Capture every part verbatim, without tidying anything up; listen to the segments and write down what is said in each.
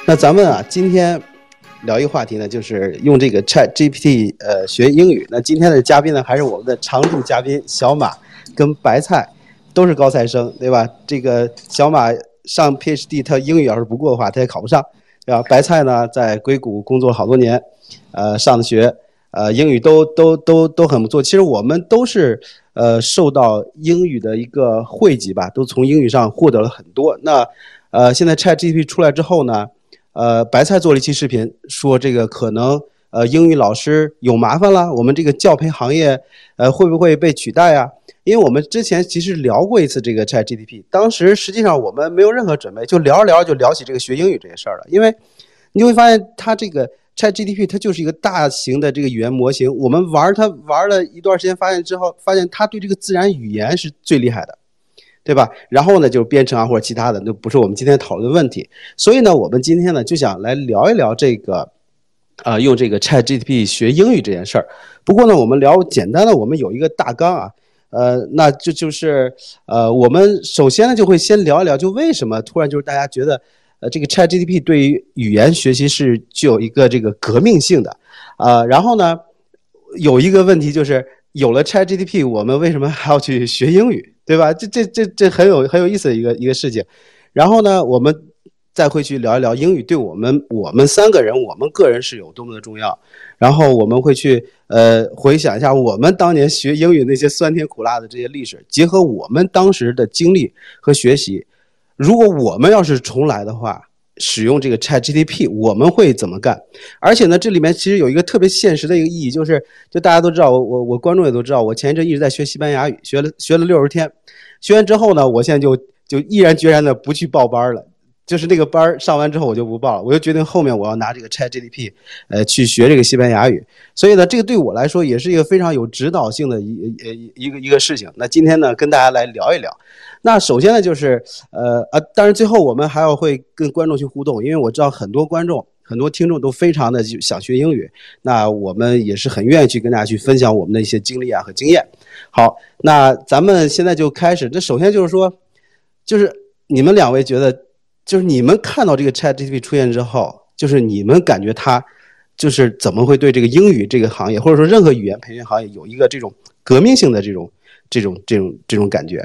那咱们啊，今天聊一个话题呢，就是用这个 Chat G P T 呃学英语。那今天的嘉宾呢，还是我们的常驻嘉宾小马跟白菜，都是高材生，对吧？这个小马上 P H D， 他英语要是不过的话，他也考不上，对吧？白菜呢，在硅谷工作好多年，呃，上的学，呃，英语都都都都很不错。其实我们都是呃受到英语的一个惠及吧，都从英语上获得了很多。那呃，现在 Chat G P T 出来之后呢？呃，白菜做了一期视频，说这个可能呃英语老师有麻烦了，我们这个教培行业呃会不会被取代啊？因为我们之前其实聊过一次这个 Chat G P T， 当时实际上我们没有任何准备，就聊着聊着就聊起这个学英语这些事儿了。因为你会发现它这个 Chat G P T 它就是一个大型的这个语言模型，我们玩它玩了一段时间，发现之后发现它对这个自然语言是最厉害的。对吧？然后呢，就是编程啊或者其他的，那不是我们今天讨论的问题。所以呢，我们今天呢就想来聊一聊这个，呃，用这个 Chat G P T 学英语这件事儿。不过呢，我们聊简单的，我们有一个大纲啊，呃，那就就是呃，我们首先呢就会先聊一聊，就为什么突然就是大家觉得，呃，这个 Chat G P T 对于语言学习是具有一个这个革命性的，呃，然后呢，有一个问题就是。有了 Chat G P T， 我们为什么还要去学英语，对吧？这这这这很有很有意思的一个一个事情。然后呢，我们再会去聊一聊英语对我们我们三个人我们个人是有多么的重要。然后我们会去呃回想一下我们当年学英语那些酸甜苦辣的这些历史，结合我们当时的经历和学习，如果我们要是重来的话。使用这个 Chat G P T 我们会怎么干？而且呢，这里面其实有一个特别现实的一个意义，就是就大家都知道，我我我观众也都知道，我前一阵一直在学西班牙语，学了学了六十天，学完之后呢，我现在就就毅然决然的不去报班了，就是那个班上完之后我就不报了，我就决定后面我要拿这个 Chat G P T 呃去学这个西班牙语。所以呢，这个对我来说也是一个非常有指导性的一一一个一个事情。那今天呢，跟大家来聊一聊。那首先呢，就是呃啊，当然最后我们还要会跟观众去互动，因为我知道很多观众、很多听众都非常的想学英语，那我们也是很愿意去跟大家去分享我们的一些经历啊和经验。好，那咱们现在就开始。这首先就是说，就是你们两位觉得，就是你们看到这个 Chat G P T 出现之后，就是你们感觉它就是怎么会对这个英语这个行业，或者说任何语言培训行业有一个这种革命性的这种这种这种这种感觉？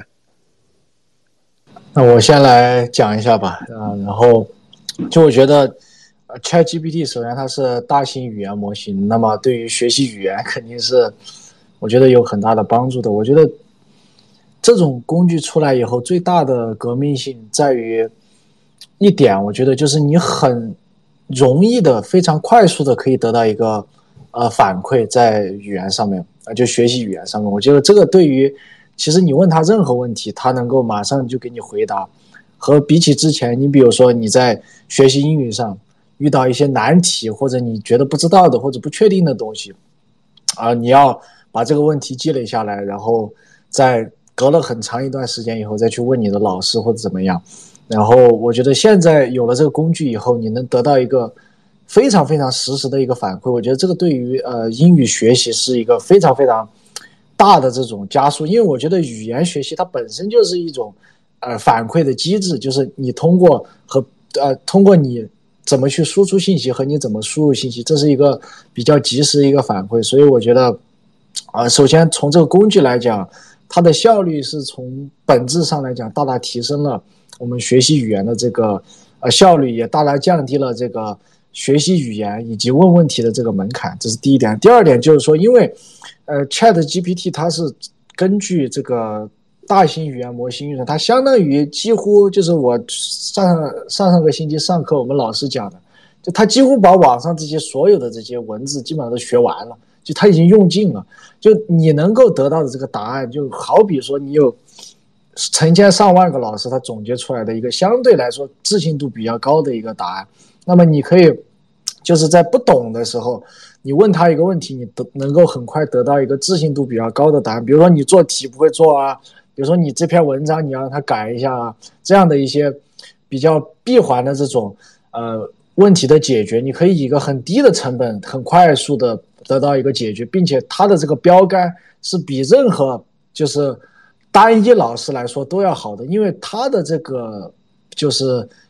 那我先来讲一下吧，啊，然后就我觉得 Chat G P T 首先它是大型语言模型，那么对于学习语言肯定是我觉得有很大的帮助的。我觉得这种工具出来以后，最大的革命性在于一点，我觉得就是你很容易的、非常快速的可以得到一个呃反馈在语言上面啊，就学习语言上面。我觉得这个对于其实你问他任何问题，他能够马上就给你回答，和比起之前，你比如说你在学习英语上遇到一些难题，或者你觉得不知道的或者不确定的东西，啊，你要把这个问题积累下来，然后在隔了很长一段时间以后再去问你的老师或者怎么样。然后我觉得现在有了这个工具以后，你能得到一个非常非常实时的一个反馈，我觉得这个对于呃英语学习是一个非常非常大的这种加速。因为我觉得语言学习它本身就是一种呃反馈的机制，就是你通过和呃通过你怎么去输出信息和你怎么输入信息，这是一个比较及时的一个反馈。所以我觉得啊、呃，首先从这个工具来讲，它的效率是从本质上来讲大大提升了我们学习语言的这个呃效率，也大大降低了这个学习语言以及问问题的这个门槛，这是第一点。第二点就是说，因为呃 Chat G P T 它是根据这个大型语言模型运算，它相当于几乎就是我上上上个星期上课我们老师讲的，就它几乎把网上这些所有的这些文字基本上都学完了，就它已经用尽了。就你能够得到的这个答案，就好比说你有成千上万个老师他总结出来的一个相对来说置信度比较高的一个答案，那么你可以就是在不懂的时候，你问他一个问题，你都能够很快得到一个置信度比较高的答案。比如说你做题不会做啊，比如说你这篇文章你要让他改一下啊，这样的一些比较闭环的这种呃问题的解决，你可以以一个很低的成本很快速的得到一个解决，并且它的这个标杆是比任何就是单一老师来说都要好的，因为它的这个就是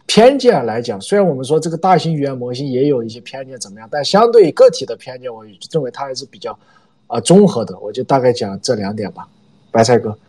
偏见来讲，虽然我们说这个大型语言模型也有一些偏见怎么样，但相对于个体的偏见，我认为它还是比较啊、呃、综合的。我就大概讲这两点吧。白菜哥。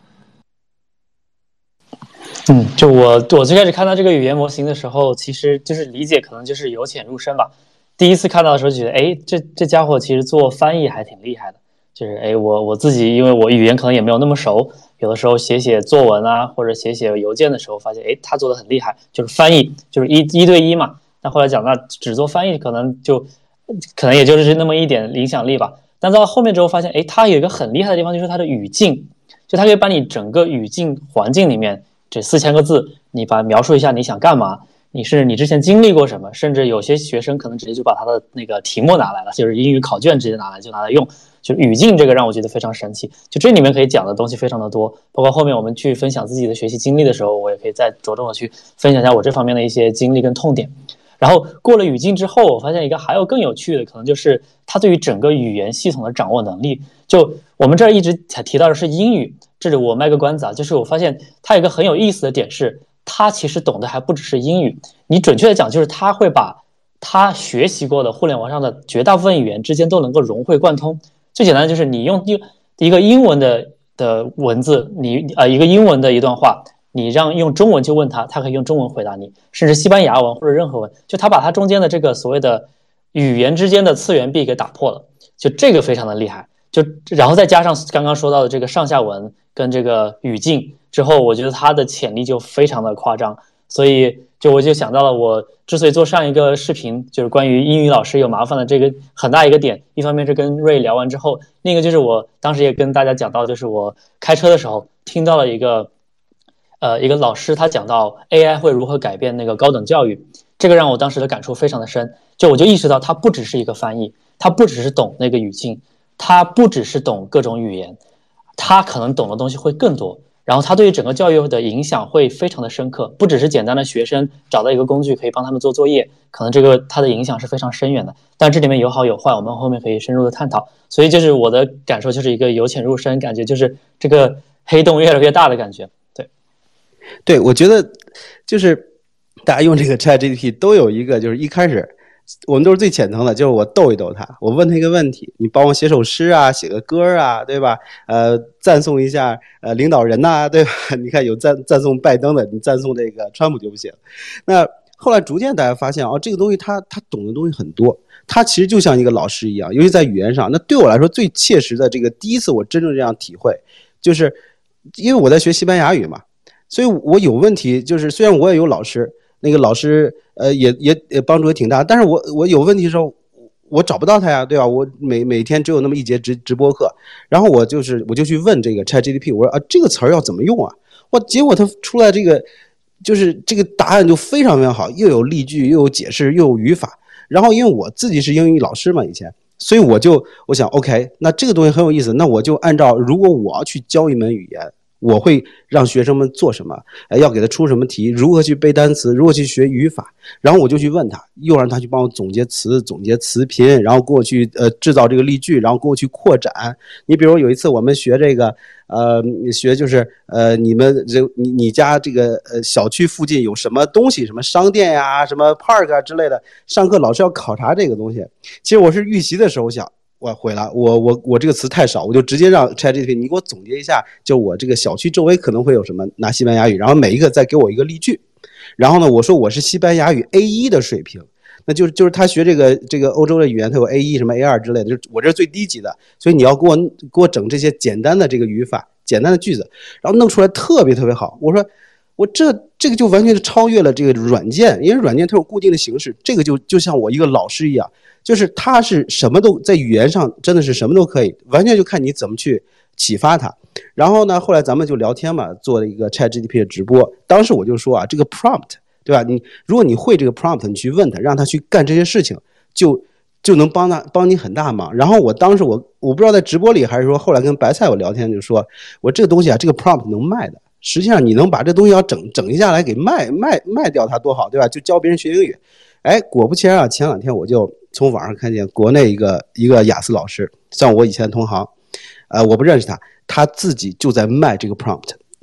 嗯，就我我最开始看到这个语言模型的时候，其实就是理解可能就是由浅入深吧。第一次看到的时候就觉得，哎，这这家伙其实做翻译还挺厉害的。就是哎，我我自己因为我语言可能也没有那么熟，有的时候写写作文啊，或者写写邮件的时候，发现哎，他做的很厉害，就是翻译，就是一一对一嘛。但后来讲，那只做翻译可能就可能也就是那么一点影响力吧。但到后面之后发现，哎，他有一个很厉害的地方，就是他的语境，就他可以把你整个语境环境里面这四千个字，你把描述一下你想干嘛，你是你之前经历过什么，甚至有些学生可能直接就把他的那个题目拿来了，就是英语考卷直接拿来就拿来用。就语境这个让我觉得非常神奇，就这里面可以讲的东西非常的多，包括后面我们去分享自己的学习经历的时候，我也可以再着重的去分享一下我这方面的一些经历跟痛点。然后过了语境之后，我发现一个还有更有趣的，可能就是他对于整个语言系统的掌握能力。就我们这儿一直提到的是英语，这里我卖个关子啊，就是我发现他有一个很有意思的点是，他其实懂的还不只是英语，你准确的讲就是他会把他学习过的互联网上的绝大部分语言之间都能够融会贯通。最简单的就是你用一个英文的的文字，你呃一个英文的一段话，你让用中文去问他，他可以用中文回答你，甚至西班牙文或者任何文，就他把他中间的这个所谓的语言之间的次元壁给打破了，就这个非常的厉害。就然后再加上刚刚说到的这个上下文跟这个语境之后，我觉得他的潜力就非常的夸张。所以就我就想到了，我之所以做上一个视频，就是关于英语老师有麻烦的这个很大一个点，一方面是跟瑞聊完之后，另一个就是我当时也跟大家讲到，就是我开车的时候听到了一个呃一个老师他讲到 A I 会如何改变那个高等教育，这个让我当时的感触非常的深。就我就意识到，它不只是一个翻译，它不只是懂那个语境，它不只是懂各种语言，它可能懂的东西会更多。然后它对于整个教育的影响会非常的深刻，不只是简单的学生找到一个工具可以帮他们做作业，可能这个它的影响是非常深远的。但这里面有好有坏，我们后面可以深入的探讨。所以就是我的感受就是一个由浅入深，感觉就是这个黑洞越来越大的感觉。对， 对，我觉得就是大家用这个 ChatGPT 都有一个，就是一开始我们都是最浅层的，就是我逗一逗他，我问他一个问题，你帮我写首诗啊，写个歌啊，对吧？呃，赞颂一下呃领导人呐、啊，对吧？你看有赞赞颂拜登的，你赞颂这个川普就不行。那后来逐渐大家发现哦，这个东西他他懂的东西很多，他其实就像一个老师一样，尤其在语言上。那对我来说最切实的这个第一次我真正这样体会，就是因为我在学西班牙语嘛，所以我有问题，就是虽然我也有老师。那个老师，呃，也也也帮助也挺大，但是我我有问题的时候，我找不到他呀，对吧？我每每天只有那么一节直直播课，然后我就是我就去问这个 ChatGPT， 我说啊，这个词儿要怎么用啊？哇，结果他出来这个就是这个答案就非常非常好，又有例句，又有解释，又有语法。然后因为我自己是英语老师嘛，以前，所以我就我想 ，OK， 那这个东西很有意思，那我就按照如果我要去教一门语言。我会让学生们做什么？呃，要给他出什么题？如何去背单词？如何去学语法？然后我就去问他，又让他去帮我总结词、总结词频，然后给我去呃制造这个例句，然后给我去扩展。你比如有一次我们学这个，呃，学就是呃你们这你你家这个呃小区附近有什么东西？什么商店呀、什么 park 啊之类的。上课老师要考察这个东西。其实我是预习的时候想。我毁了，我我我这个词太少，我就直接让 ChatGPT 你给我总结一下，就我这个小区周围可能会有什么，拿西班牙语，然后每一个再给我一个例句，然后呢，我说我是西班牙语 A 一 的水平，那就是就是他学这个这个欧洲的语言，他有 A 一 什么 A 二 之类的，就是我这是最低级的，所以你要给我给我整这些简单的这个语法，简单的句子，然后弄出来特别特别好。我说我这这个就完全是超越了这个软件，因为软件它有固定的形式，这个就就像我一个老师一样。就是他是什么都在语言上真的是什么都可以，完全就看你怎么去启发他。然后呢，后来咱们就聊天嘛，做了一个 ChatGPT 的直播。当时我就说啊，这个 prompt 对吧？你如果你会这个 prompt， 你去问他，让他去干这些事情，就就能帮他帮你很大忙。然后我当时我我不知道在直播里还是说后来跟白菜我聊天就说，我这个东西啊，这个 prompt 能卖的。实际上你能把这东西要整整一下来给卖卖卖掉它多好，对吧？就教别人学英语。哎，果不其然啊，前两天我就从网上看见国内一个一个雅思老师，像我以前同行，呃，我不认识他，他自己就在卖这个 prompt，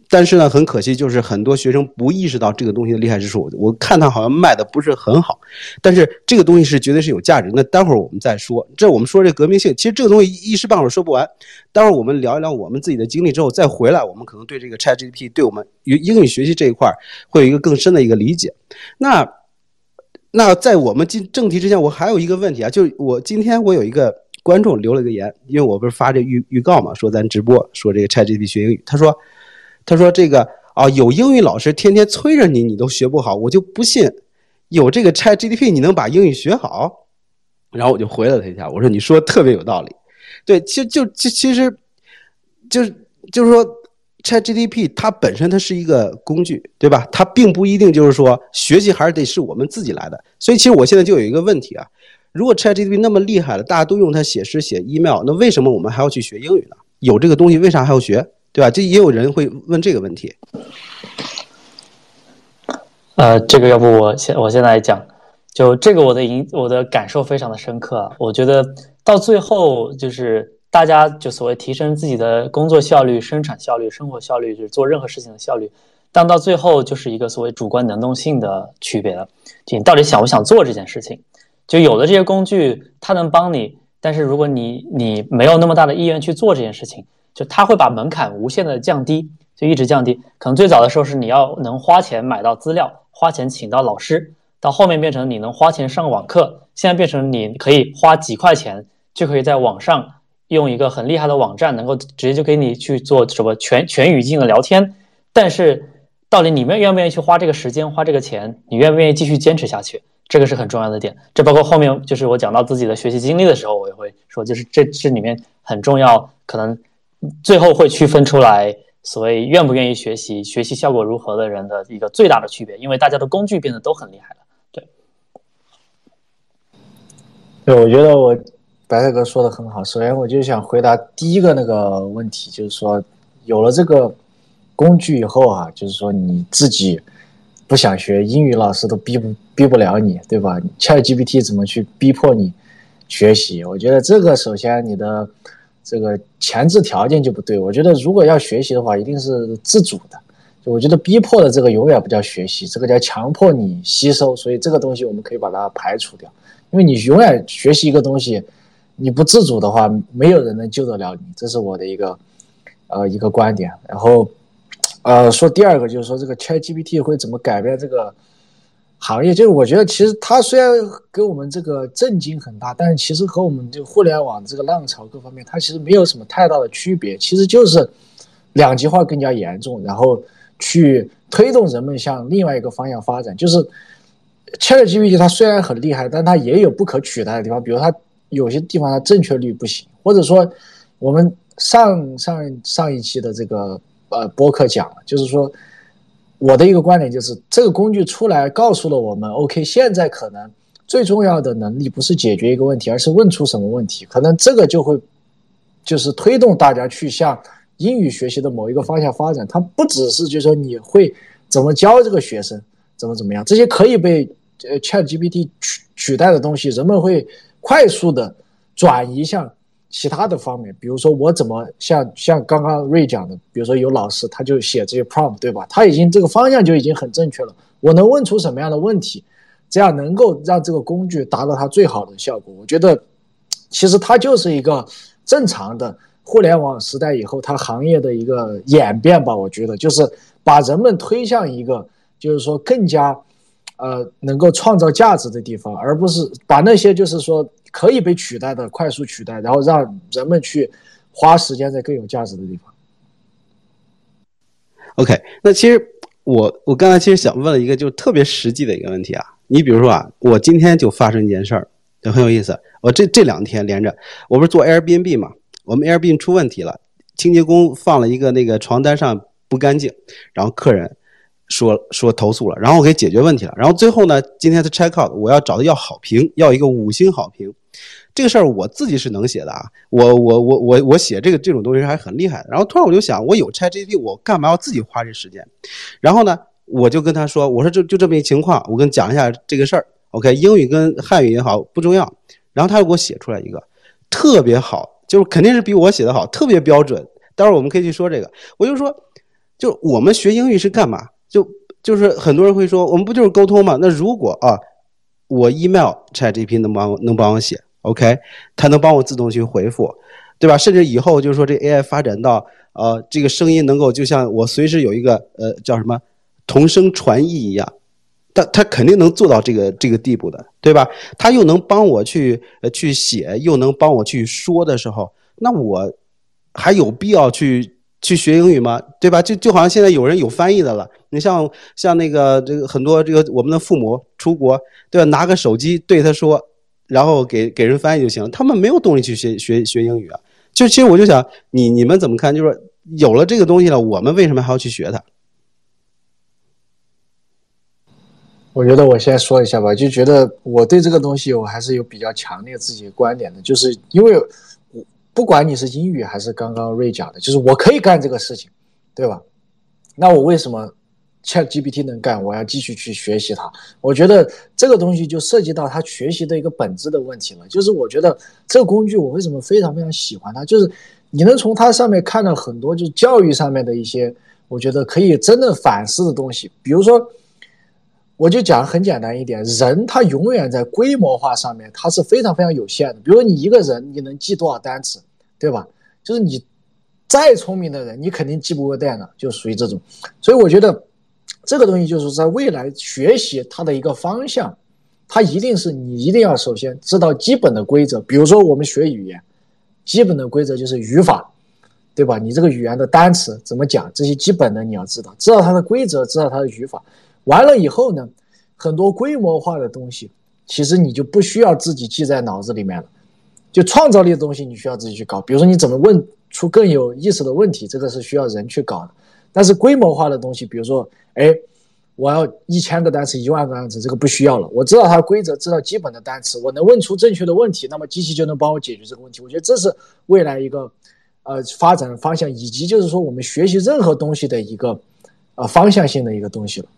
但是呢，很可惜，就是很多学生不意识到这个东西的厉害之处。我看它好像卖的不是很好，但是这个东西是绝对是有价值。那待会儿我们再说。这我们说这革命性，其实这个东西一时半会儿说不完。待会儿我们聊一聊我们自己的经历之后再回来，我们可能对这个 ChatGPT 对我们英语学习这一块会有一个更深的一个理解。那那在我们进正题之前，我还有一个问题啊，就是我今天我有一个观众留了个言，因为我不是发这预预告嘛，说咱直播说这个 ChatGPT 学英语，他说。他说这个啊，有英语老师天天催着你，你都学不好，我就不信有这个 ChatGPT 你能把英语学好。然后我就回了他一下，我说你说的特别有道理。对，其实就就其实就是就是说 ChatGPT 它本身它是一个工具，对吧？它并不一定就是说学习还是得是我们自己来的。所以其实我现在就有一个问题啊，如果 ChatGPT 那么厉害了，大家都用它写诗写 email， 那为什么我们还要去学英语呢？有这个东西为啥还要学？对吧？这也有人会问这个问题。 呃，这个要不我先我先来讲，就这个我的影我的感受非常的深刻啊。我觉得到最后就是大家就所谓提升自己的工作效率、生产效率、生活效率，就是做任何事情的效率，但到最后就是一个所谓主观能动性的区别了。就你到底想不想做这件事情？就有的这些工具它能帮你，但是如果你你没有那么大的意愿去做这件事情。就它会把门槛无限的降低，就一直降低。可能最早的时候是你要能花钱买到资料，花钱请到老师，到后面变成你能花钱上网课，现在变成你可以花几块钱就可以在网上用一个很厉害的网站，能够直接就给你去做什么全全语境的聊天。但是到底你们愿不愿意去花这个时间，花这个钱，你愿不愿意继续坚持下去？这个是很重要的点。这包括后面就是我讲到自己的学习经历的时候，我也会说，就是这这里面很重要，可能最后会区分出来所谓愿不愿意学习、学习效果如何的人的一个最大的区别，因为大家的工具变得都很厉害了。对， 对，我觉得我白菜哥说的很好。首先，我就想回答第一个那个问题，就是说，有了这个工具以后啊，就是说你自己不想学，英语老师都逼不逼不了你，对吧 ？ChatGPT 怎么去逼迫你学习？我觉得这个首先你的这个前置条件就不对。我觉得如果要学习的话，一定是自主的。就我觉得逼迫的这个永远不叫学习，这个叫强迫你吸收。所以这个东西我们可以把它排除掉，因为你永远学习一个东西，你不自主的话，没有人能救得了你。这是我的一个呃一个观点。然后呃说第二个就是说这个 ChatGPT 会怎么改变这个行业，就是我觉得其实它虽然给我们这个震惊很大，但是其实和我们这个互联网这个浪潮各方面，它其实没有什么太大的区别，其实就是两极化更加严重，然后去推动人们向另外一个方向发展。就是 ChatGPT 它虽然很厉害，但它也有不可取代的地方，比如它有些地方它正确率不行，或者说我们上上上一期的这个呃播客讲了，就是说我的一个观点就是，这个工具出来告诉了我们 OK， 现在可能最重要的能力不是解决一个问题，而是问出什么问题。可能这个就会就是推动大家去向英语学习的某一个方向发展。它不只是就是说你会怎么教这个学生怎么怎么样，这些可以被呃 ChatGPT 取取代的东西，人们会快速的转移向其他的方面。比如说我怎么像像刚刚瑞讲的，比如说有老师他就写这些 prompt， 对吧？他已经这个方向就已经很正确了，我能问出什么样的问题，这样能够让这个工具达到它最好的效果。我觉得其实它就是一个正常的互联网时代以后它行业的一个演变吧。我觉得就是把人们推向一个就是说更加呃能够创造价值的地方，而不是把那些就是说可以被取代的快速取代，然后让人们去花时间在更有价值的地方。 OK， 那其实我我刚才其实想问了一个就特别实际的一个问题啊，你比如说啊，我今天就发生一件事儿，就很有意思。我这这两天连着，我不是做 Airbnb 嘛，我们 Airbnb 出问题了，清洁工放了一个那个床单上不干净，然后客人说说投诉了，然后我给解决问题了，然后最后呢，今天是 check out， 我要找的要好评，要一个五星好评。这个事儿我自己是能写的啊，我我我我我写这个这种东西还很厉害的。然后突然我就想，我有 ChatGPT， 我干嘛要自己花这时间？然后呢，我就跟他说，我说就就这么一情况，我跟你讲一下这个事儿。OK， 英语跟汉语也好不重要。然后他就给我写出来一个特别好，就是肯定是比我写的好，特别标准。待会儿我们可以去说这个。我就说， 就我们学英语是干嘛？就就是很多人会说，我们不就是沟通吗？那如果啊，我 email ChatGPT 能帮能帮我写 ，OK， 它能帮我自动去回复，对吧？甚至以后就是说这 A I 发展到呃这个声音能够就像我随时有一个呃叫什么同声传译一样。它它肯定能做到这个这个地步的，对吧？它又能帮我去呃去写，又能帮我去说的时候，那我还有必要去去学英语吗？对吧？就就好像现在有人有翻译的了，你像像那个这个很多这个我们的父母出国，对吧？拿个手机对他说，然后给给人翻译就行了，他们没有动力去学学学英语啊。就其实我就想，你你们怎么看？就是说有了这个东西了，我们为什么还要去学它？ 我觉得我先说一下吧，就觉得我对这个东西我还是有比较强烈自己的观点的，就是因为不管你是英语还是刚刚瑞讲的，就是我可以干这个事情，对吧？那我为什么 ChatGPT 能干，我要继续去学习它？我觉得这个东西就涉及到它学习的一个本质的问题了，就是我觉得这个工具我为什么非常非常喜欢它，就是你能从它上面看到很多就是教育上面的一些我觉得可以真的反思的东西，比如说我就讲很简单一点，人他永远在规模化上面他是非常非常有限的。比如说你一个人你能记多少单词，对吧？就是你再聪明的人你肯定记不过电脑，就属于这种。所以我觉得这个东西就是在未来学习它的一个方向，它一定是你一定要首先知道基本的规则。比如说我们学语言，基本的规则就是语法，对吧？你这个语言的单词怎么讲，这些基本的你要知道，知道它的规则，知道它的语法。完了以后呢，很多规模化的东西其实你就不需要自己记在脑子里面了，就创造力的东西你需要自己去搞，比如说你怎么问出更有意思的问题，这个是需要人去搞的。但是规模化的东西，比如说哎，我要一千个单词一万个单词，这个不需要了，我知道它的规则，知道基本的单词，我能问出正确的问题，那么机器就能帮我解决这个问题。我觉得这是未来一个呃发展方向，以及就是说我们学习任何东西的一个呃方向性的一个东西了。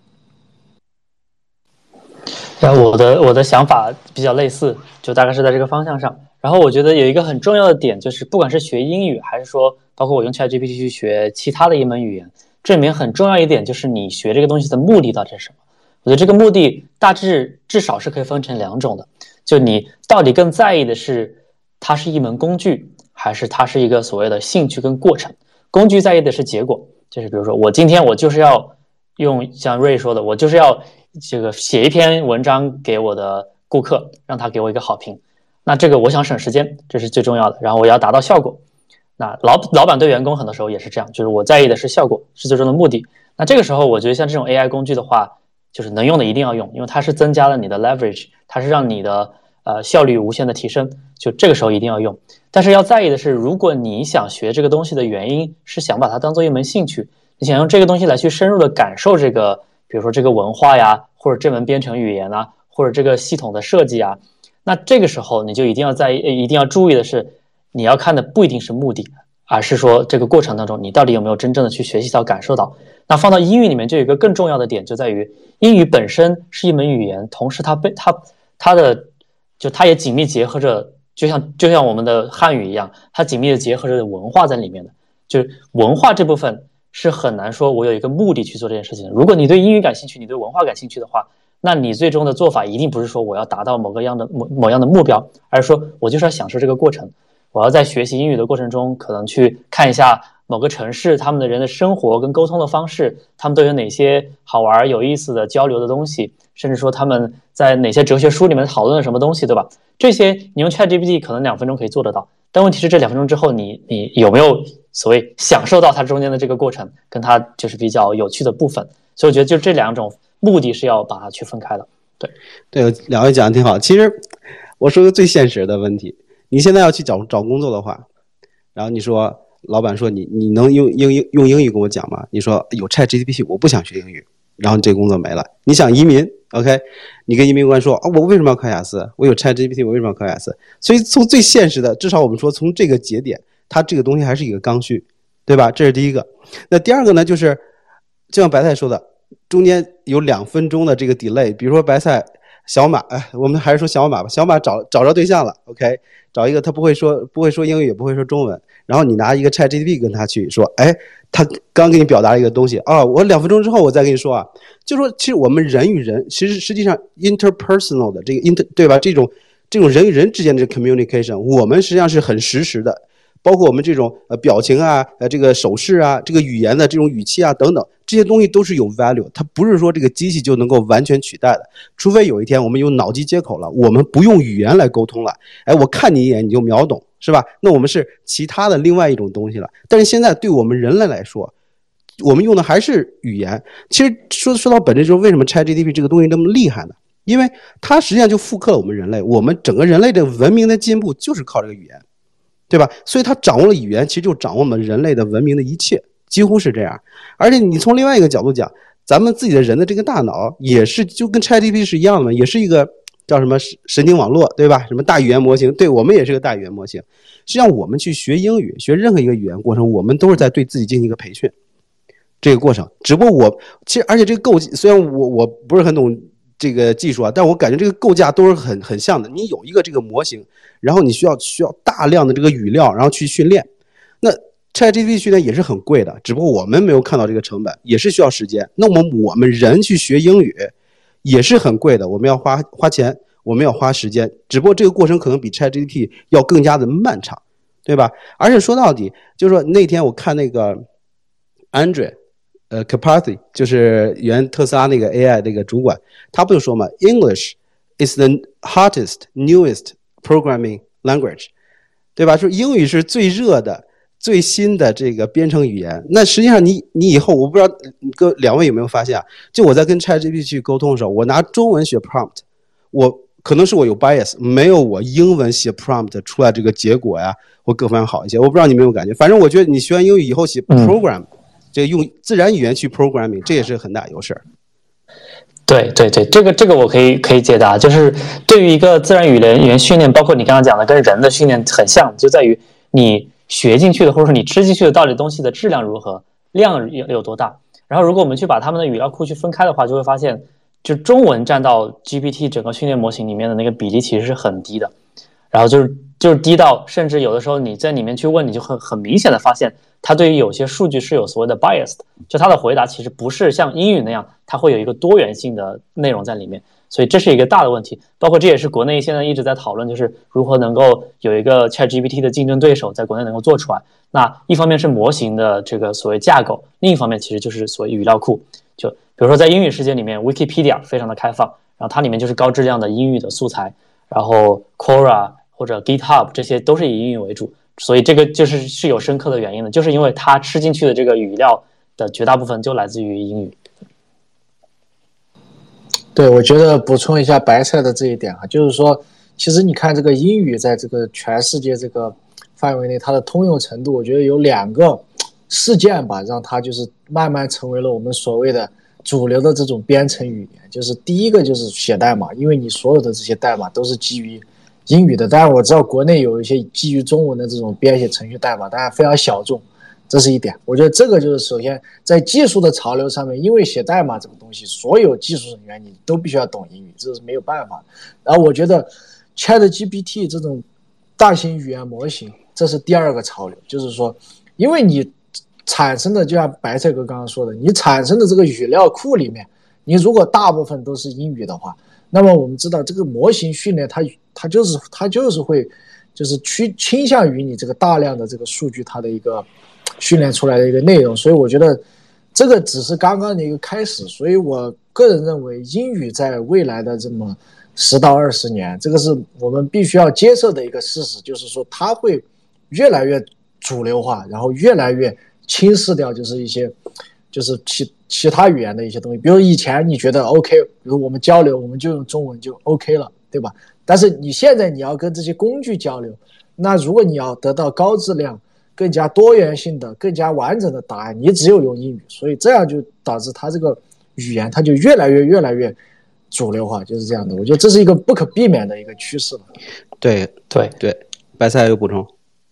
然后我的我的想法比较类似，就大概是在这个方向上。然后我觉得有一个很重要的点，就是不管是学英语，还是说包括我用 ChatGPT 去学其他的一门语言，这里面很重要一点就是你学这个东西的目的到底是什么。我觉得这个目的大致至少是可以分成两种的，就你到底更在意的是它是一门工具，还是它是一个所谓的兴趣跟过程。工具在意的是结果，就是比如说我今天我就是要用像瑞说的，我就是要这个写一篇文章给我的顾客，让他给我一个好评。那这个我想省时间，这是最重要的。然后我要达到效果。那老老板对员工很多时候也是这样，就是我在意的是效果，是最终的目的。那这个时候我觉得像这种 A I 工具的话，就是能用的一定要用，因为它是增加了你的 leverage， 它是让你的呃效率无限的提升，就这个时候一定要用。但是要在意的是，如果你想学这个东西的原因是想把它当做一门兴趣，你想用这个东西来去深入的感受这个，比如说这个文化呀，或者这门编程语言啊，或者这个系统的设计啊，那这个时候你就一定要在意，一定要注意的是，你要看的不一定是目的，而是说这个过程当中你到底有没有真正的去学习到、感受到。那放到英语里面就有一个更重要的点，就在于英语本身是一门语言，同时它被它它的就它也紧密结合着，就像就像我们的汉语一样，它紧密的结合着文化在里面的。就是文化这部分是很难说我有一个目的去做这件事情的。如果你对英语感兴趣，你对文化感兴趣的话，那你最终的做法一定不是说我要达到某个样的某某样的目标，而是说我就是要享受这个过程。我要在学习英语的过程中，可能去看一下某个城市他们的人的生活跟沟通的方式，他们都有哪些好玩有意思的交流的东西，甚至说他们在哪些哲学书里面讨论了什么东西，对吧？这些你用 ChatGPT 可能两分钟可以做得到，但问题是这两分钟之后你你有没有所谓享受到它中间的这个过程，跟它就是比较有趣的部分。所以我觉得就这两种目的是要把它区分开的。对对，两位讲的挺好。其实我说个最现实的问题，你现在要去找找工作的话，然后你说老板说你你能用英用用英语跟我讲吗？你说有 ChatGPT 我不想学英语，然后你这个工作没了。你想移民 OK， 你跟移民官说啊，我为什么要考雅思？我有 ChatGPT 我为什么要考雅思？所以从最现实的，至少我们说从这个节点，它这个东西还是一个刚需，对吧？这是第一个。那第二个呢，就是就像白菜说的，中间有两分钟的这个 delay， 比如说白菜小马，哎，我们还是说小马吧。小马找找着对象了 ，OK， 找一个他不会说不会说英语也不会说中文，然后你拿一个 ChatGPT 跟他去说，哎，他刚给你表达一个东西啊，我两分钟之后我再跟你说啊，就说其实我们人与人，其实实际上 interpersonal 的这个 inter 对吧？这种这种人与人之间的 communication， 我们实际上是很实时的。包括我们这种呃表情啊、呃这个手势啊、这个语言的这种语气啊等等，这些东西都是有 value， 它不是说这个机器就能够完全取代的，除非有一天我们有脑机接口了，我们不用语言来沟通了，哎，我看你一眼你就秒懂，是吧？那我们是其他的另外一种东西了。但是现在对我们人类来说，我们用的还是语言。其实说说到本质，就是为什么 ChatGPT 这个东西这么厉害呢？因为它实际上就复刻了我们人类，我们整个人类的文明的进步就是靠这个语言。对吧？所以他掌握了语言，其实就掌握我们人类的文明的一切，几乎是这样。而且你从另外一个角度讲，咱们自己的人的这个大脑也是就跟 ChatGPT 是一样的嘛，也是一个叫什么神经网络，对吧？什么大语言模型，对我们也是个大语言模型。实际上我们去学英语，学任何一个语言过程，我们都是在对自己进行一个培训，这个过程。只不过我其实而且这个构虽然我我不是很懂这个技术啊，但我感觉这个构架都是很很像的。你有一个这个模型，然后你需要需要大量的这个语料，然后去训练。那 ChatGPT 训练也是很贵的，只不过我们没有看到这个成本，也是需要时间。那么我们人去学英语也是很贵的，我们要花花钱，我们要花时间，只不过这个过程可能比 ChatGPT 要更加的漫长，对吧？而且说到底，就是说那天我看那个 Andre。呃 Karpathy 就是原特斯拉那个 A I 那个主管，他不就说嘛 ，English is the hottest, newest programming language， 对吧？说英语是最热的、最新的这个编程语言。那实际上你你以后我不知道各两位有没有发现啊？就我在跟 ChatGPT 去沟通的时候，我拿中文写 prompt， 我可能是我有 bias， 没有我英文写 prompt 出来这个结果呀，或各方面好一些。我不知道你有没有感觉，反正我觉得你学完英语以后写 program。嗯这个用自然语言去 programming， 这也是很大优势。 对对对，这个这个我可以可以解答，就是对于一个自然语言语言训练，包括你刚刚讲的跟人的训练很像，就在于你学进去的或者说你吃进去的到底东西的质量如何，量有有多大。然后如果我们去把他们的语料库去分开的话，就会发现，就中文占到 G P T 整个训练模型里面的那个比例其实是很低的，然后就是就是低到甚至有的时候你在里面去问，你就很很明显的发现。它对于有些数据是有所谓的 bias 的，就它的回答其实不是像英语那样，它会有一个多元性的内容在里面，所以这是一个大的问题。包括这也是国内现在一直在讨论，就是如何能够有一个 ChatGPT 的竞争对手在国内能够做出来。那一方面是模型的这个所谓架构，另一方面其实就是所谓语料库。就比如说在英语世界里面 ，Wikipedia 非常的开放，然后它里面就是高质量的英语的素材，然后 Quora 或者 GitHub 这些都是以英语为主。所以这个就是是有深刻的原因的，就是因为它吃进去的这个语料的绝大部分就来自于英语。 对，我觉得补充一下白菜的这一点啊，就是说，其实你看这个英语在这个全世界这个范围内，它的通用程度，我觉得有两个事件吧，让它就是慢慢成为了我们所谓的主流的这种编程语言。就是第一个就是写代码，因为你所有的这些代码都是基于英语的，当然我知道国内有一些基于中文的这种编写程序代码，当然非常小众，这是一点。我觉得这个就是首先在技术的潮流上面，因为写代码这个东西，所有技术人员你都必须要懂英语，这是没有办法的。然后我觉得 ChatGPT 这种大型语言模型，这是第二个潮流，就是说，因为你产生的就像白菜哥刚刚说的，你产生的这个语料库里面，你如果大部分都是英语的话，那么我们知道这个模型训练它它就是它就是会就是趋倾向于你这个大量的这个数据它的一个训练出来的一个内容，所以我觉得这个只是刚刚的一个开始。所以我个人认为英语在未来的这么十到二十年，这个是我们必须要接受的一个事实，就是说它会越来越主流化，然后越来越轻视掉就是一些就是其其他语言的一些东西。比如以前你觉得 OK， 比如我们交流我们就用中文就 OK 了，对吧？但是你现在你要跟这些工具交流，那如果你要得到高质量更加多元性的更加完整的答案，你只有用英语。所以这样就导致它这个语言它就越来越越来越主流化，就是这样的。我觉得这是一个不可避免的一个趋势了。 对对对，白菜有补充。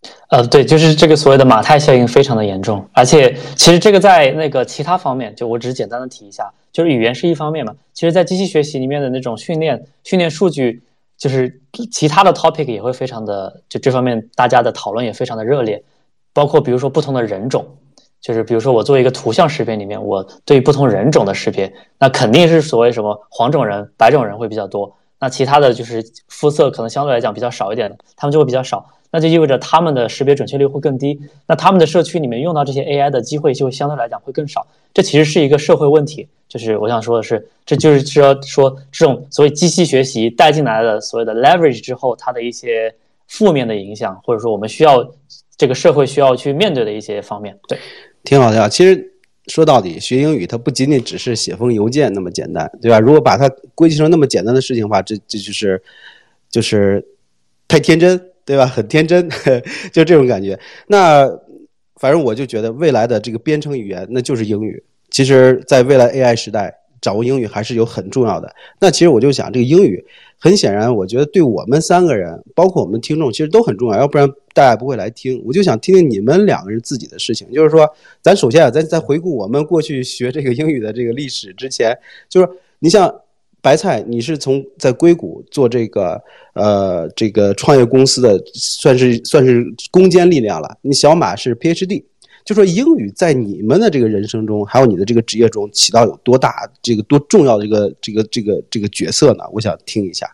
呃，对，就是这个所谓的马太效应非常的严重，而且其实这个在那个其他方面，就我只是简单的提一下，就是语言是一方面嘛，其实在机器学习里面的那种训练训练数据，就是其他的 topic 也会非常的，就这方面大家的讨论也非常的热烈，包括比如说不同的人种，就是比如说我作为一个图像识别里面，我对于不同人种的识别，那肯定是所谓什么黄种人、白种人会比较多，那其他的就是肤色可能相对来讲比较少一点的，他们就会比较少。那就意味着他们的识别准确率会更低，那他们的社区里面用到这些 A I 的机会就相对来讲会更少。这其实是一个社会问题，就是我想说的是，这就是说说这种所谓机器学习带进来的所谓的 leverage 之后，它的一些负面的影响，或者说我们需要这个社会需要去面对的一些方面。对， 挺好的啊。其实说到底，学英语它不仅仅只是写封邮件那么简单，对吧？如果把它归结成那么简单的事情的话，这这就是就是太天真。对吧？很天真，就这种感觉。那反正我就觉得未来的这个编程语言那就是英语。其实，在未来 A I 时代，掌握英语还是有很重要的。那其实我就想，这个英语很显然，我觉得对我们三个人，包括我们听众，其实都很重要，要不然大家不会来听。我就想听听你们两个人自己的事情，就是说，咱首先啊，咱在回顾我们过去学这个英语的这个历史之前，就是你像。白菜，你是从在硅谷做这个呃这个创业公司的，算是算是攻坚力量了。你小马是 P H D， 就说英语在你们的这个人生中，还有你的这个职业中起到有多大这个多重要的这个这个这个这个角色呢？我想听一下。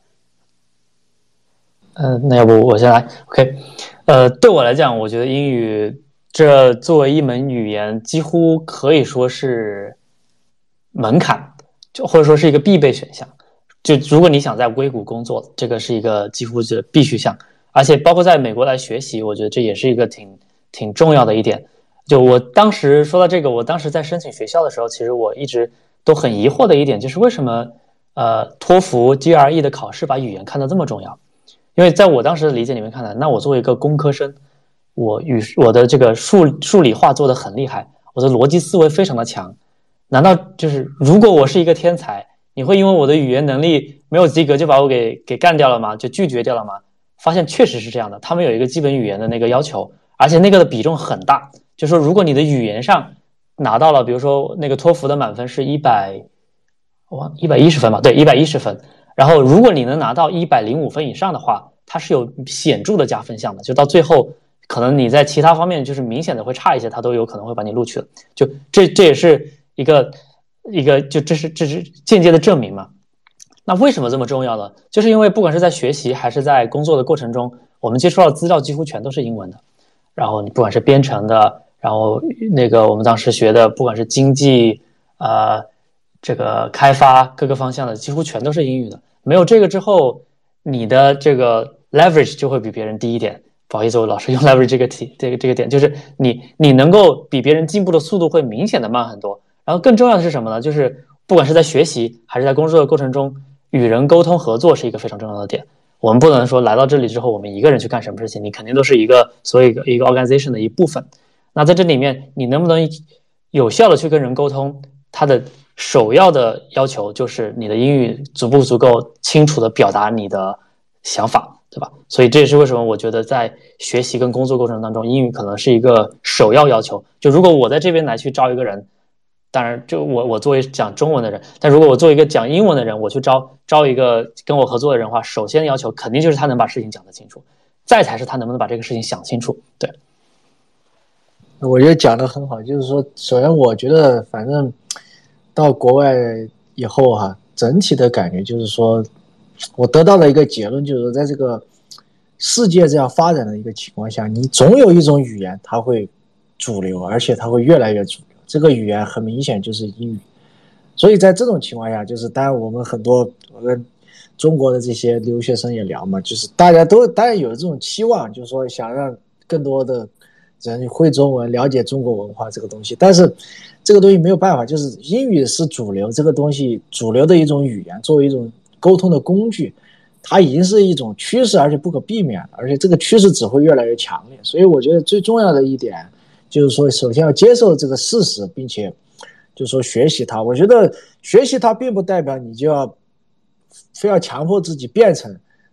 嗯、呃，那要不我先来 ，OK， 呃，对我来讲，我觉得英语这作为一门语言，几乎可以说是门槛。就或者说是一个必备选项，就如果你想在硅谷工作，这个是一个几乎是必须项，而且包括在美国来学习，我觉得这也是一个挺挺重要的一点。就我当时说到这个，我当时在申请学校的时候，其实我一直都很疑惑的一点就是为什么呃托福 G R E 的考试把语言看得这么重要？因为在我当时的理解里面看来，那我作为一个工科生，我语我的这个数数理化做得很厉害，我的逻辑思维非常的强。难道就是如果我是一个天才，你会因为我的语言能力没有及格就把我给给干掉了吗？就拒绝掉了吗？发现确实是这样的，他们有一个基本语言的那个要求，而且那个的比重很大。就是说，如果你的语言上拿到了，比如说那个托福的满分是一百，哇，一百一十分吧，对，一百一十分。然后如果你能拿到一百零五分以上的话，它是有显著的加分项的，就到最后可能你在其他方面就是明显的会差一些，它都有可能会把你录取了。就这这也是。一个一个就这是这是间接的证明嘛？那为什么这么重要呢？就是因为不管是在学习还是在工作的过程中，我们接触到的资料几乎全都是英文的。然后你不管是编程的，然后那个我们当时学的，不管是经济呃这个开发各个方向的，几乎全都是英语的。没有这个之后，你的这个 leverage 就会比别人低一点。不好意思，我老是用 leverage 这个题这个这个点，就是你你能够比别人进步的速度会明显的慢很多。然后更重要的是什么呢？就是不管是在学习还是在工作的过程中，与人沟通合作是一个非常重要的点。我们不能说来到这里之后，我们一个人去干什么事情，你肯定都是一个所有一个一个 organization 的一部分。那在这里面，你能不能有效的去跟人沟通，它的首要的要求就是你的英语足不足够清楚的表达你的想法。对吧？所以这也是为什么我觉得在学习跟工作过程当中，英语可能是一个首要要求。就如果我在这边来去招一个人，当然就我我作为讲中文的人，但如果我作为一个讲英文的人，我去招招一个跟我合作的人的话，首先要求肯定就是他能把事情讲得清楚，再才是他能不能把这个事情想清楚。对， 我觉得讲得很好，就是说，首先我觉得反正到国外以后哈、啊，整体的感觉就是说。我得到的一个结论就是，在这个世界这样发展的一个情况下，你总有一种语言它会主流，而且它会越来越主流。这个语言很明显就是英语。所以在这种情况下，就是当然我们很多我跟中国的这些留学生也聊嘛，就是大家都当然有这种期望，就是说想让更多的人会中文，了解中国文化这个东西。但是这个东西没有办法，就是英语是主流，这个东西主流的一种语言，作为一种沟通的工具，它已经是一种趋势，而且不可避免，而且这个趋势只会越来越强烈。所以我觉得最重要的一点就是说，首先要接受这个事实，并且就是说学习它。我觉得学习它并不代表你就要非要强迫自己变成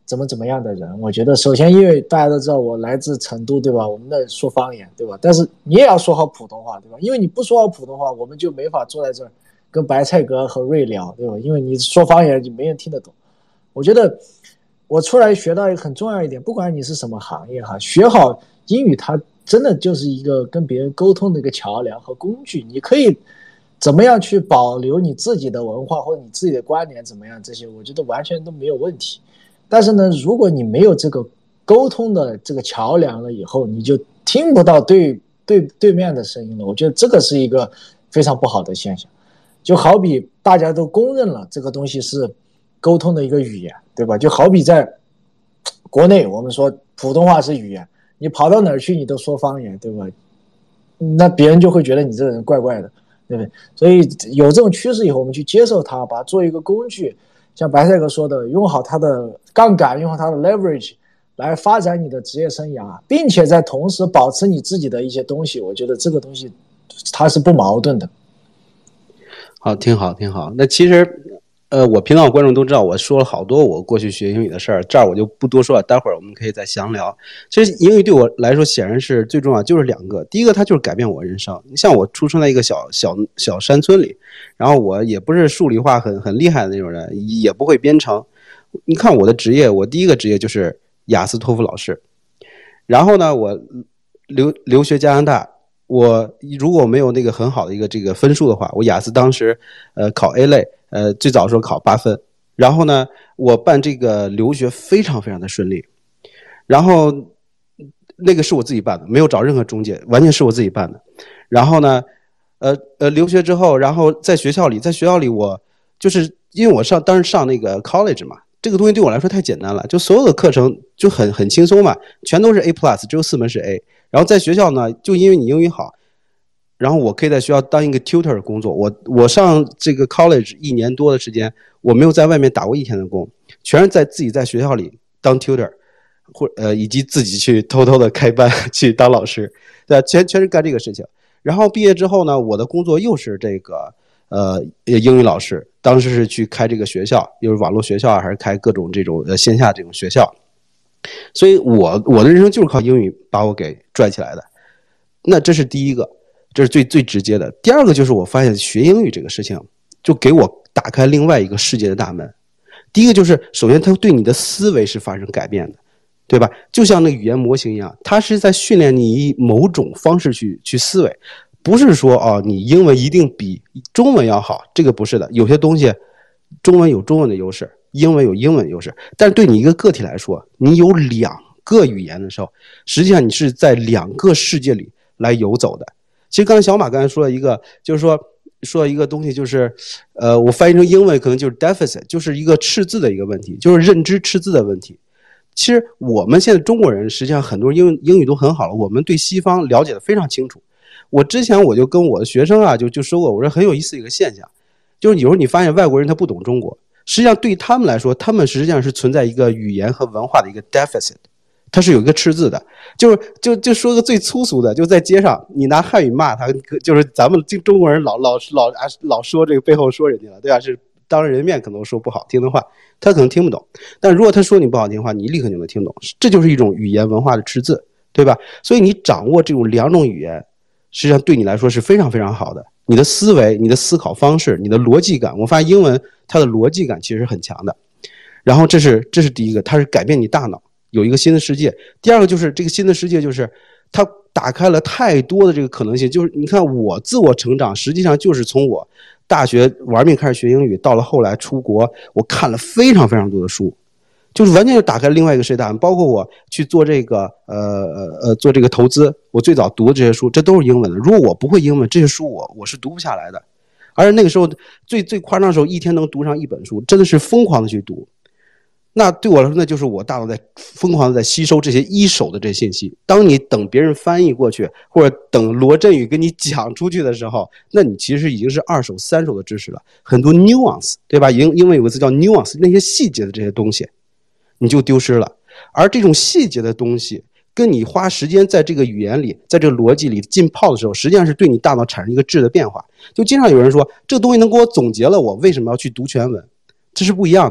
怎么怎么样的人。我觉得首先因为大家都知道我来自成都，对吧？我们那说方言，对吧？但是你也要说好普通话，对吧？因为你不说好普通话，我们就没法坐在这儿跟白菜哥和瑞聊，对吧？因为你说方言就没人听得懂。我觉得我出来学到一个很重要一点，不管你是什么行业哈，学好英语它真的就是一个跟别人沟通的一个桥梁和工具。你可以怎么样去保留你自己的文化或者你自己的观点怎么样，这些我觉得完全都没有问题。但是呢，如果你没有这个沟通的这个桥梁了以后，你就听不到对对对面的声音了。我觉得这个是一个非常不好的现象。就好比大家都公认了这个东西是沟通的一个语言，对吧？就好比在国内我们说普通话是语言，你跑到哪儿去你都说方言，对吧？那别人就会觉得你这个人怪怪的，对不对？所以有这种趋势以后，我们去接受它，把它做一个工具，像白菜哥说的，用好它的杠杆，用好它的 leverage 来发展你的职业生涯，并且在同时保持你自己的一些东西，我觉得这个东西它是不矛盾的。 好，挺好，挺好。那其实，呃，我频道的观众都知道，我说了好多我过去学英语的事儿，这儿我就不多说了，待会儿我们可以再详聊。其实英语对我来说，显然是最重要，就是两个。第一个，它就是改变我人生。你像我出生在一个小小小山村里，然后我也不是数理化很很厉害的那种人，也不会编程。你看我的职业，我第一个职业就是雅思托福老师。然后呢，我留留学加拿大。我如果没有那个很好的一个这个分数的话，我雅思当时呃考 A 类，呃最早的时候考八分，然后呢我办这个留学非常非常的顺利，然后那个是我自己办的，没有找任何中介，完全是我自己办的。然后呢呃呃留学之后，然后在学校里在学校里我就是因为我上当时上那个 college 嘛，这个东西对我来说太简单了，就所有的课程就很很轻松嘛，全都是 A plus， 只有四门是 A。然后在学校呢，就因为你英语好，然后我可以在学校当一个 tutor 工作。我我上这个 college 一年多的时间，我没有在外面打过一天的工，全是在自己在学校里当 tutor， 或呃以及自己去偷偷的开班去当老师，对吧？全全是干这个事情。然后毕业之后呢，我的工作又是这个呃英语老师，当时是去开这个学校，又是网络学校还是开各种这种呃线下这种学校。所以我我的人生就是靠英语把我给拽起来的。那这是第一个，这是最最直接的。第二个就是我发现学英语这个事情就给我打开另外一个世界的大门。第一个就是首先它对你的思维是发生改变的，对吧？就像那个语言模型一样，它是在训练你以某种方式去去思维，不是说哦你英文一定比中文要好，这个不是的。有些东西中文有中文的优势，英文有英文的优势，但是对你一个个体来说，你有两个语言的时候，实际上你是在两个世界里来游走的。其实刚才小马刚才说了一个，就是说说一个东西，就是呃，我翻译成英文可能就是 deficit， 就是一个赤字的一个问题，就是认知赤字的问题。其实我们现在中国人实际上很多英英语都很好了，我们对西方了解的非常清楚。我之前我就跟我的学生啊就就说过，我说很有意思的一个现象，就是有时候你发现外国人他不懂中国，实际上对他们来说，他们实际上是存在一个语言和文化的一个 deficit， 它是有一个赤字的。就是就就说个最粗俗的，就在街上你拿汉语骂他，就是咱们中国人老老老老说这个背后说人家了，对吧？是当着人面可能说不好听的话，他可能听不懂，但如果他说你不好听的话，你立刻就能听懂，这就是一种语言文化的赤字，对吧？所以你掌握这种两种语言，实际上对你来说是非常非常好的。你的思维、你的思考方式、你的逻辑感，我发现英文它的逻辑感其实很强的。然后这是这是第一个，它是改变你大脑，有一个新的世界。第二个就是这个新的世界就是它打开了太多的这个可能性。就是你看我自我成长，实际上就是从我大学玩命开始学英语，到了后来出国，我看了非常非常多的书，就是完全就打开另外一个世界大门。包括我去做这个呃呃做这个投资，我最早读的这些书，这都是英文的。如果我不会英文，这些书我我是读不下来的。而且那个时候最最夸张的时候，一天能读上一本书，真的是疯狂的去读。那对我来说，那就是我大脑在疯狂的在吸收这些一手的这些信息。当你等别人翻译过去，或者等罗振宇跟你讲出去的时候，那你其实已经是二手三手的知识了。很多 nuance， 对吧？英英文有个词叫 nuance， 那些细节的这些东西你就丢失了。而这种细节的东西跟你花时间在这个语言里，在这个逻辑里浸泡的时候，实际上是对你大脑产生一个质的变化。就经常有人说这个东西能给我总结了我为什么要去读全文，这是不一样的。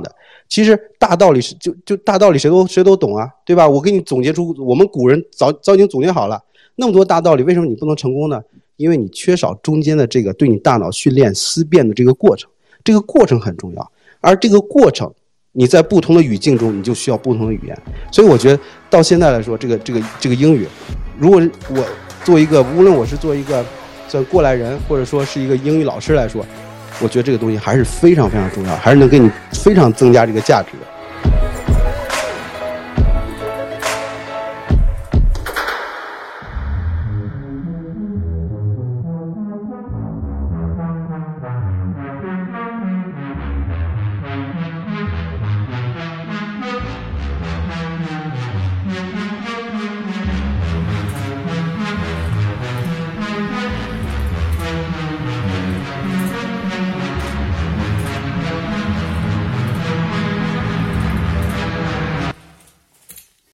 其实大道理是就就大道理谁都谁都懂啊，对吧？我给你总结出我们古人早早已经总结好了那么多大道理，为什么你不能成功呢？因为你缺少中间的这个对你大脑训练思辨的这个过程，这个过程很重要。而这个过程，你在不同的语境中，你就需要不同的语言。所以我觉得到现在来说，这个这个这个英语，如果我做一个，无论我是做一个算过来人，或者说是一个英语老师来说，我觉得这个东西还是非常非常重要，还是能给你非常增加这个价值的。